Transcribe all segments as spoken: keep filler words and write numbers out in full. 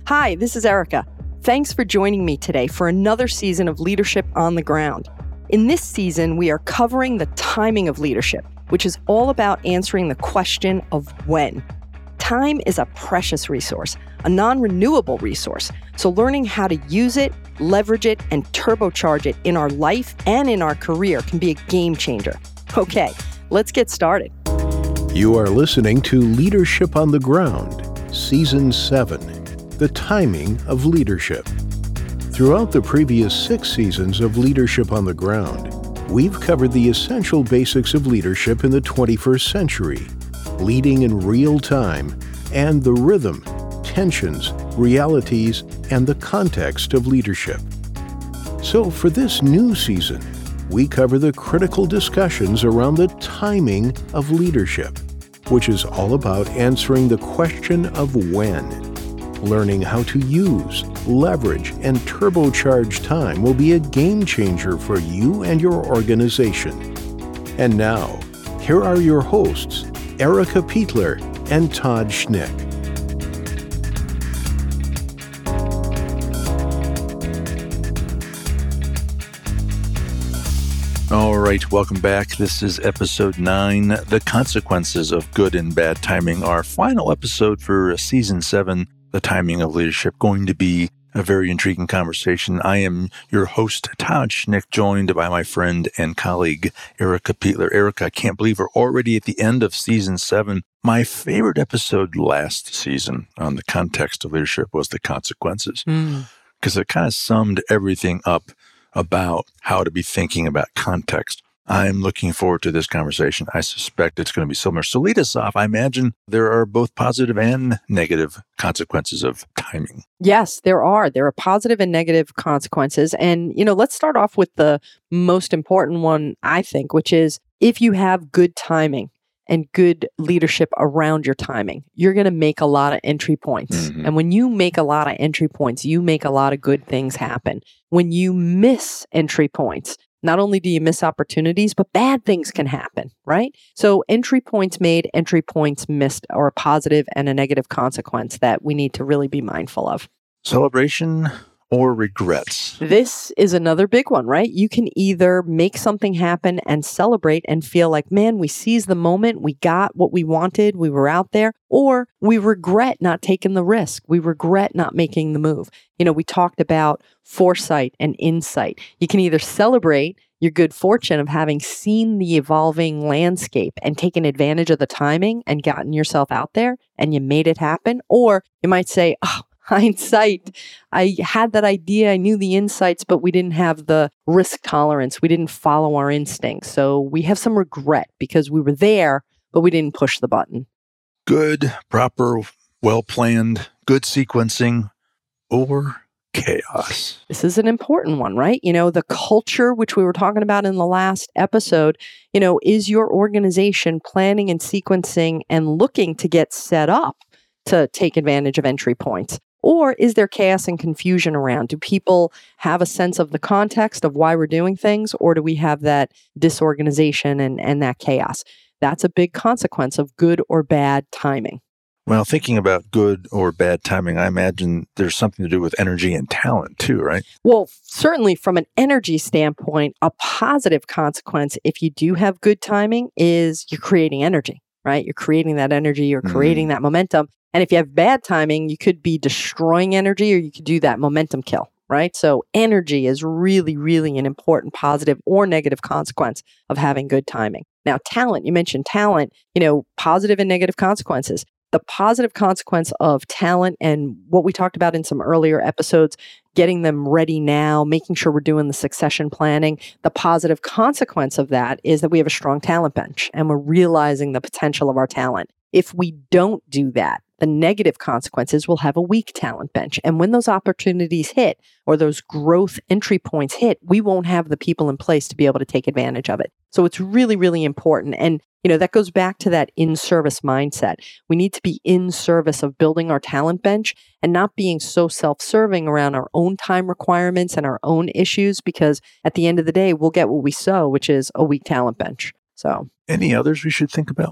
Hi, this is Erica. Thanks for joining me today for another season of Leadership on the Ground. In this season, we are covering the timing of leadership, which is all about answering the question of when. Time is a precious resource, a non-renewable resource, so learning how to use it, leverage it, and turbocharge it in our life and in our career can be a game changer. Okay, let's get started. You are listening to Leadership on the Ground, Season seven, The Timing of Leadership. Throughout the previous six seasons of Leadership on the Ground, we've covered the essential basics of leadership in the twenty-first century, leading in real time, and the rhythm, tensions, realities, and the context of leadership. So for this new season, we cover the critical discussions around the timing of leadership, which is all about answering the question of when. Learning how to use, leverage, and turbocharge time will be a game changer for you and your organization. And now, here are your hosts, Erica Pietler and Todd Schnick. All right, welcome back. This is episode nine, The Consequences of Good and Bad Timing, our final episode for season seven, The Timing of Leadership. Going to be a very intriguing conversation. I am your host, Todd Schnick, joined by my friend and colleague, Erica Pietler. Erica, I can't believe we're already at the end of season seven. My favorite episode last season on the context of leadership was The Consequences, because mm. it kind of summed everything up about how to be thinking about context. I'm looking forward to this conversation. I suspect it's going to be similar. So lead us off. I imagine there are both positive and negative consequences of timing. Yes, there are. There are positive and negative consequences. And, you know, let's start off with the most important one, I think, which is if you have good timing and good leadership around your timing, you're going to make a lot of entry points. Mm-hmm. And when you make a lot of entry points, you make a lot of good things happen. When you miss entry points, not only do you miss opportunities, but bad things can happen, right? So entry points made, entry points missed are a positive and a negative consequence that we need to really be mindful of. Celebration or regrets? This is another big one, right? You can either make something happen and celebrate and feel like, man, we seized the moment, we got what we wanted, we were out there, or we regret not taking the risk. We regret not making the move. You know, we talked about foresight and insight. You can either celebrate your good fortune of having seen the evolving landscape and taken advantage of the timing and gotten yourself out there and you made it happen, or you might say, oh, hindsight, I had that idea, I knew the insights, but we didn't have the risk tolerance. We didn't follow our instincts. So we have some regret because we were there, but we didn't push the button. Good, proper, well-planned, good sequencing, or chaos. This is an important one, right? You know, the culture, which we were talking about in the last episode, you know, is your organization planning and sequencing and looking to get set up to take advantage of entry points? Or is there chaos and confusion around? Do people have a sense of the context of why we're doing things? Or do we have that disorganization and, and that chaos? That's a big consequence of good or bad timing. Well, thinking about good or bad timing, I imagine there's something to do with energy and talent too, right? Well, certainly from an energy standpoint, a positive consequence, if you do have good timing, is you're creating energy, right? You're creating that energy, you're creating mm. that momentum. And if you have bad timing, you could be destroying energy or you could do that momentum kill, right? So energy is really, really an important positive or negative consequence of having good timing. Now, talent, you mentioned talent, you know, positive and negative consequences. The positive consequence of talent and what we talked about in some earlier episodes, getting them ready now, making sure we're doing the succession planning. The positive consequence of that is that we have a strong talent bench and we're realizing the potential of our talent. If we don't do that, the negative consequences will have a weak talent bench. And when those opportunities hit or those growth entry points hit, we won't have the people in place to be able to take advantage of it. So it's really, really important. And, you know, that goes back to that in-service mindset. We need to be in service of building our talent bench and not being so self-serving around our own time requirements and our own issues, because at the end of the day, we'll get what we sow, which is a weak talent bench. So, any others we should think about?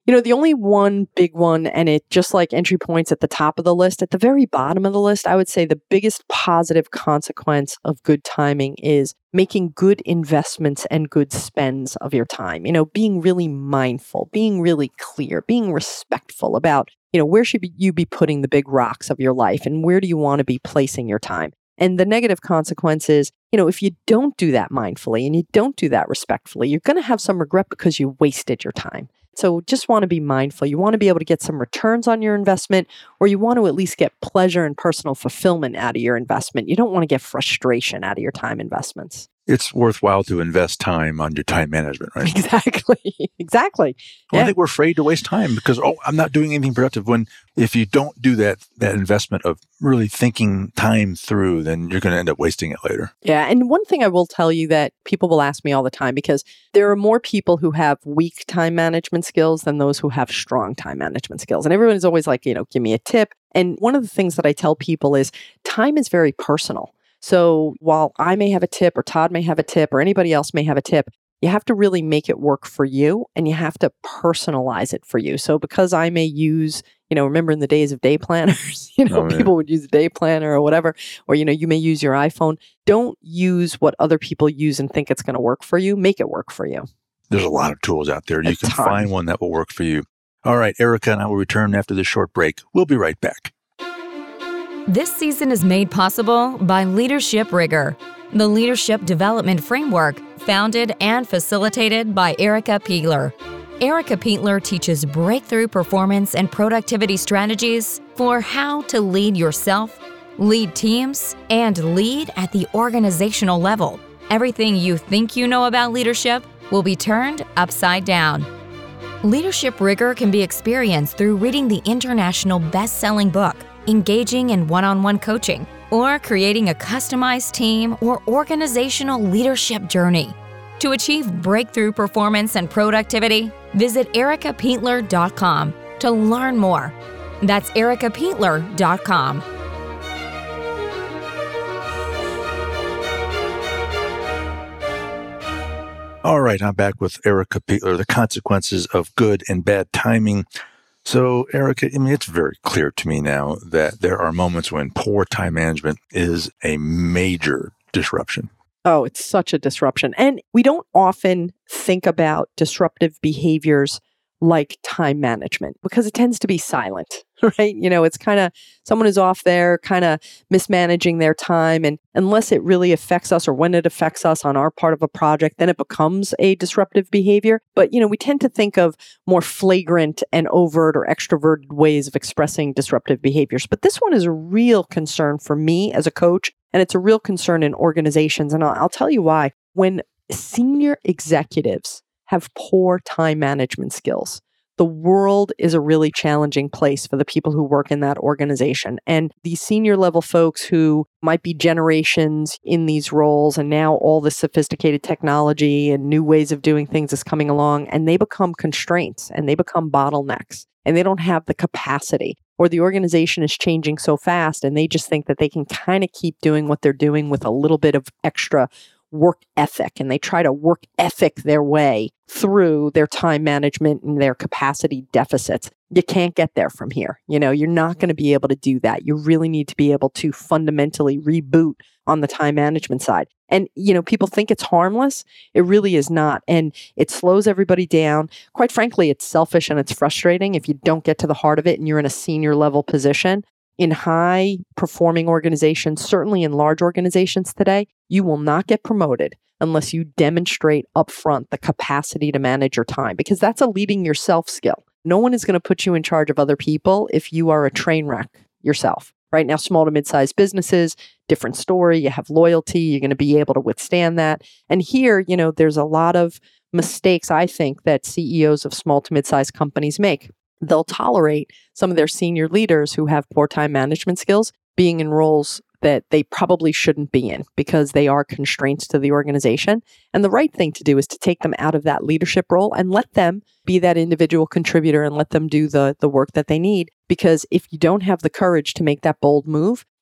You know, the only one big one, and it just like entry points at the top of the list, at the very bottom of the list, I would say the biggest positive consequence of good timing is making good investments and good spends of your time. You know, being really mindful, being really clear, being respectful about, you know, where should you be putting the big rocks of your life and where do you want to be placing your time? And the negative consequence is, you know, if you don't do that mindfully and you don't do that respectfully, you're going to have some regret because you wasted your time. So just want to be mindful. You want to be able to get some returns on your investment, or you want to at least get pleasure and personal fulfillment out of your investment. You don't want to get frustration out of your time investments. It's worthwhile to invest time on your time management, right? Exactly. Exactly. Well, Yeah. I think we're afraid to waste time because, oh, I'm not doing anything productive. When if you don't do that, that investment of really thinking time through, then you're going to end up wasting it later. Yeah. And one thing I will tell you that people will ask me all the time, because there are more people who have weak time management skills than those who have strong time management skills. And everyone's always like, you know, give me a tip. And one of the things that I tell people is time is very personal. So while I may have a tip or Todd may have a tip or anybody else may have a tip, you have to really make it work for you and you have to personalize it for you. So because I may use, you know, remember in the days of day planners, you know, Oh, yeah. people would use a day planner or whatever, or, you know, you may use your iPhone. Don't use what other people use and think it's going to work for you. Make it work for you. There's a lot of tools out there. A You can ton. find one that will work for you. All right, Erica and I will return after this short break. We'll be right back. This season is made possible by Leadership Rigor, the leadership development framework founded and facilitated by Erica Pietler. Erica Pietler teaches breakthrough performance and productivity strategies for how to lead yourself, lead teams, and lead at the organizational level. Everything you think you know about leadership will be turned upside down. Leadership Rigor can be experienced through reading the international best-selling book, engaging in one-on-one coaching, or creating a customized team or organizational leadership journey. To achieve breakthrough performance and productivity, visit erica pietler dot com to learn more. That's erica pietler dot com. All right, I'm back with Erica Pietler, the consequences of good and bad timing. So, Erica, I mean, it's very clear to me now that there are moments when poor time management is a major disruption. Oh, it's such a disruption. And we don't often think about disruptive behaviors like time management because it tends to be silent, right? You know, it's kind of someone who's off there kind of mismanaging their time. And unless it really affects us or when it affects us on our part of a project, then it becomes a disruptive behavior. But, you know, we tend to think of more flagrant and overt or extroverted ways of expressing disruptive behaviors. But this one is a real concern for me as a coach. And it's a real concern in organizations. And I'll, I'll tell you why. When senior executives have poor time management skills, the world is a really challenging place for the people who work in that organization. And these senior level folks who might be generations in these roles, and now all this sophisticated technology and new ways of doing things is coming along, and they become constraints and they become bottlenecks, and they don't have the capacity, or the organization is changing so fast and they just think that they can kind of keep doing what they're doing with a little bit of extra work ethic, and they try to work ethic their way through their time management and their capacity deficits. You can't get there from here. You know, you're not going to be able to do that. You really need to be able to fundamentally reboot on the time management side. And, you know, people think it's harmless. It really is not. And it slows everybody down. Quite frankly, it's selfish and it's frustrating if you don't get to the heart of it and you're in a senior level position. In high performing organizations, certainly in large organizations today, you will not get promoted unless you demonstrate upfront the capacity to manage your time, because that's a leading yourself skill. No one is going to put you in charge of other people if you are a train wreck yourself. Right now, small to mid-sized businesses, different story. You have loyalty. You're going to be able to withstand that. And here, you know, there's a lot of mistakes, I think, that C E Os of small to mid-sized companies make. They'll tolerate some of their senior leaders who have poor time management skills being in roles that they probably shouldn't be in because they are constraints to the organization. And the right thing to do is to take them out of that leadership role and let them be that individual contributor and let them do the, the work that they need. Because if you don't have the courage to make that bold move,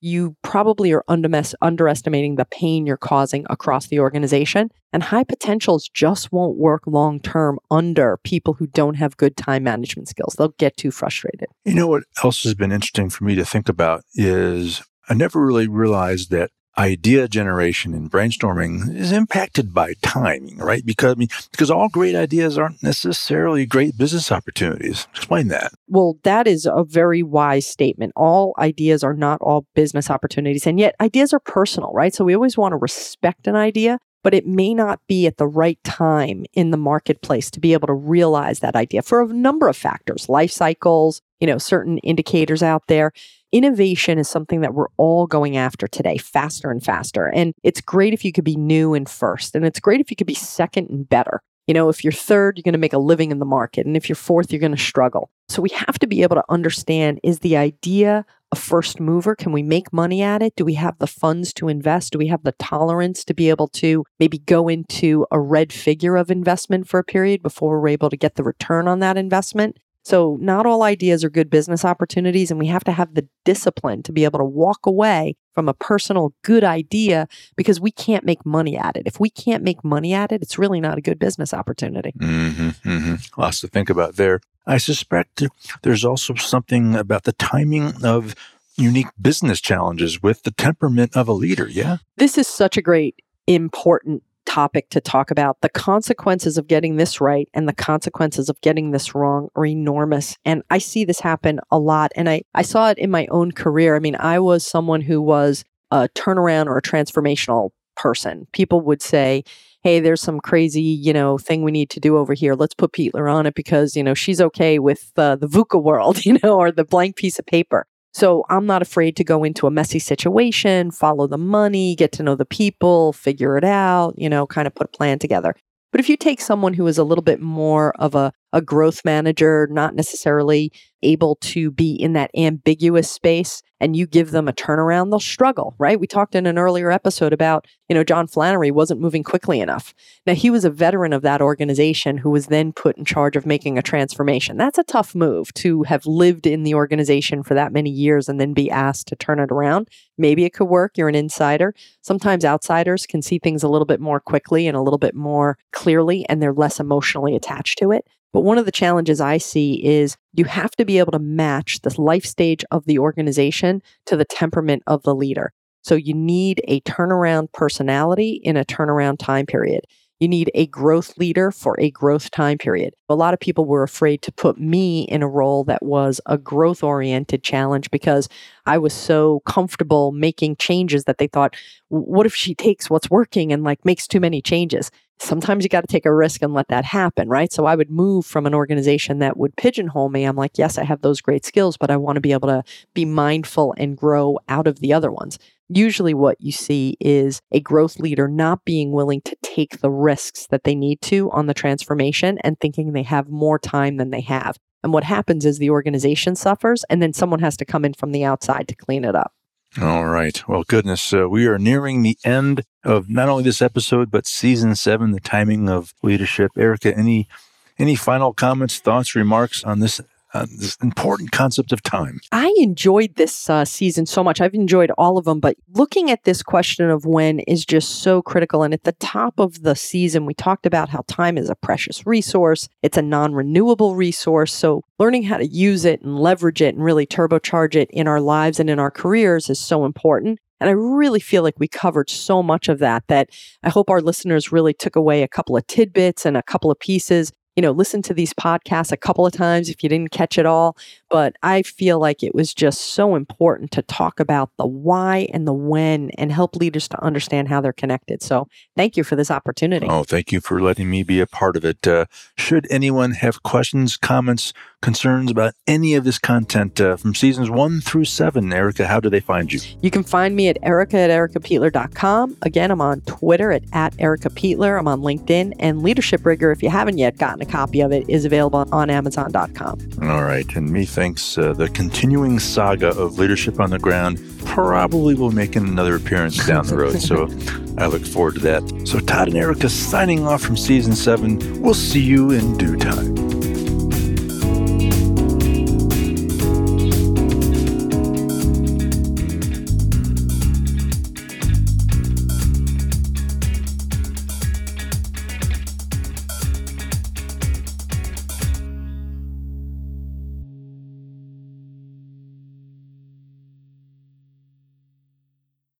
you probably are undermes- underestimating the pain you're causing across the organization. And high potentials just won't work long term under people who don't have good time management skills. They'll get too frustrated. You know what else has been interesting for me to think about is I never really realized that idea generation and brainstorming is impacted by timing, right? Because I mean, because all great ideas aren't necessarily great business opportunities. Explain that. Well, that is a very wise statement. All ideas are not all business opportunities, and yet ideas are personal, right? So we always want to respect an idea, but it may not be at the right time in the marketplace to be able to realize that idea for a number of factors, life cycles, you know, certain indicators out there. Innovation is something that we're all going after today, faster and faster. And it's great if you could be new and first, and it's great if you could be second and better. You know, if you're third, you're going to make a living in the market. And if you're fourth, you're going to struggle. So we have to be able to understand, is the idea a first mover? Can we make money at it? Do we have the funds to invest? Do we have the tolerance to be able to maybe go into a red figure of investment for a period before we're able to get the return on that investment? So not all ideas are good business opportunities, and we have to have the discipline to be able to walk away from a personal good idea because we can't make money at it. If we can't make money at it, it's really not a good business opportunity. Mm-hmm, mm-hmm. Lots to think about there. I suspect there's also something about the timing of unique business challenges with the temperament of a leader, yeah? This is such a great, important topic to talk about. The consequences of getting this right and the consequences of getting this wrong are enormous. And I see this happen a lot. And I, I saw it in my own career. I mean, I was someone who was a turnaround or a transformational person. People would say, hey, there's some crazy, you know, thing we need to do over here. Let's put Pietler on it because, you know, she's okay with uh, the VUCA world, you know, or the blank piece of paper. So I'm not afraid to go into a messy situation, follow the money, get to know the people, figure it out, you know, kind of put a plan together. But if you take someone who is a little bit more of a, a growth manager, not necessarily able to be in that ambiguous space, and you give them a turnaround, they'll struggle, right? We talked in an earlier episode about, you know, John Flannery wasn't moving quickly enough. Now, he was a veteran of that organization who was then put in charge of making a transformation. That's a tough move to have lived in the organization for that many years and then be asked to turn it around. Maybe it could work. You're an insider. Sometimes outsiders can see things a little bit more quickly and a little bit more clearly, and they're less emotionally attached to it. But one of the challenges I see is you have to be able to match the life stage of the organization to the temperament of the leader. So you need a turnaround personality in a turnaround time period. You need a growth leader for a growth time period. A lot of people were afraid to put me in a role that was a growth-oriented challenge because I was so comfortable making changes that they thought, what if she takes what's working and like makes too many changes? Sometimes you got to take a risk and let that happen, right? So I would move from an organization that would pigeonhole me. I'm like, yes, I have those great skills, but I want to be able to be mindful and grow out of the other ones. Usually what you see is a growth leader not being willing to take the risks that they need to on the transformation and thinking they have more time than they have. And what happens is the organization suffers, and then someone has to come in from the outside to clean it up. All right. Well, goodness, uh, we are nearing the end of not only this episode, but season seven, the timing of leadership. Erica, any any final comments, thoughts, remarks on this uh, this important concept of time? I enjoyed this uh, season so much. I've enjoyed all of them, but looking at this question of when is just so critical. And at the top of the season, we talked about how time is a precious resource. It's a non-renewable resource. So learning how to use it and leverage it and really turbocharge it in our lives and in our careers is so important. And I really feel like we covered so much of that, that I hope our listeners really took away a couple of tidbits and a couple of pieces. You know, listen to these podcasts a couple of times if you didn't catch it all. But I feel like it was just so important to talk about the why and the when and help leaders to understand how they're connected. So thank you for this opportunity. Oh, thank you for letting me be a part of it. Uh, should anyone have questions, comments, concerns about any of this content uh, from seasons one through seven, Erica, how do they find you? You can find me at Erica at Erica Pietler dot com. Again, I'm on Twitter at, at Erica Pietler. I'm on LinkedIn, and Leadership Rigor, if you haven't yet gotten a copy of it, is available on Amazon dot com. All right. And me thanks. Uh, the continuing saga of Leadership on the Ground probably will make another appearance down the road. So I look forward to that. So Todd and Erica signing off from season seven. We'll see you in due time.